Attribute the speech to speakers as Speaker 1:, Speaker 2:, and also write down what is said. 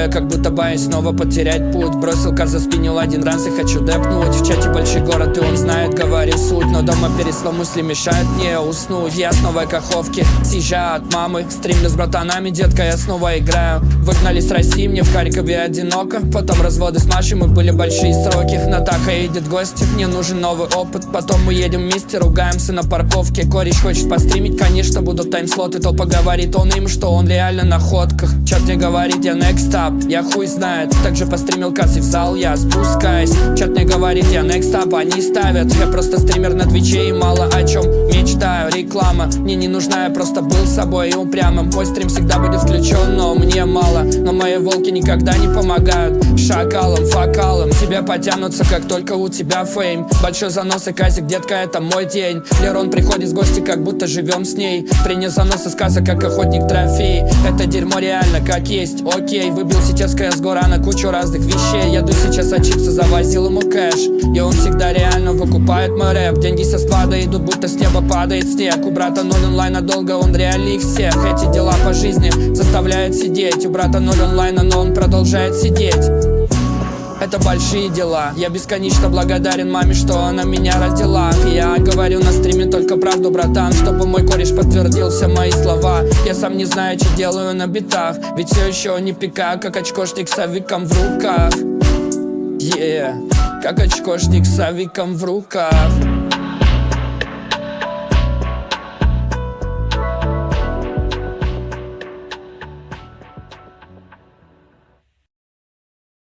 Speaker 1: такое, как будто боюсь снова потерять путь. Бросил каз, заспинил один раз и хочу депнуть. В чате большой город и он знает, говори суть. Но дома пересло мысли мешают мне уснуть. Я снова каховки, съезжаю от мамы. Стримлю с братанами, детка, я снова играю. Выгнали с России, мне в Харькове одиноко. Потом разводы с Машей, мы были большие сроки. Натаха едет в гости, мне нужен новый опыт. Потом мы едем вместе, ругаемся на парковке. Кореш хочет постримить, конечно, будут таймслоты. Толпа говорит он им, что он реально на ходках. Чат мне говорит, я next up, я хуй знает. Также постримил касс и в зал я спускаюсь. Чат мне говорит, я next up, они ставят. Я просто стример на твиче и мало о чем мечтаю. Реклама мне не нужна, я просто был собой и упрямым. Мой стрим всегда будет включен, но мне мало. Но мои волки никогда не помогают шакалам, факалам. Тебе потянутся, как только у тебя фейм. Большой занос и казик, детка, это мой день. Лерон приходит в гости, как будто живем с ней. Принес занос из сказок, как охотник трофей. Это дерьмо реально как есть, окей. Выбил сейчас КС гора на кучу разных вещей. Еду сейчас от чипса, завозил ему кэш. И он всегда реально выкупает мой рэп. Деньги со склада идут, будто с неба падает снег. У брата ноль онлайна долго, он реально их всех. Эти дела по жизни заставляют сидеть. У брата ноль онлайна, но он продолжает сидеть. Это большие дела. Я бесконечно благодарен маме, что она меня родила. Я говорю на стриме только правду, братан, чтобы мой кореш подтвердил все мои слова. Я сам не знаю, что делаю на битах, ведь все еще не пикаю, как очкошник с авиком в руках. Как очкошник с авиком в руках.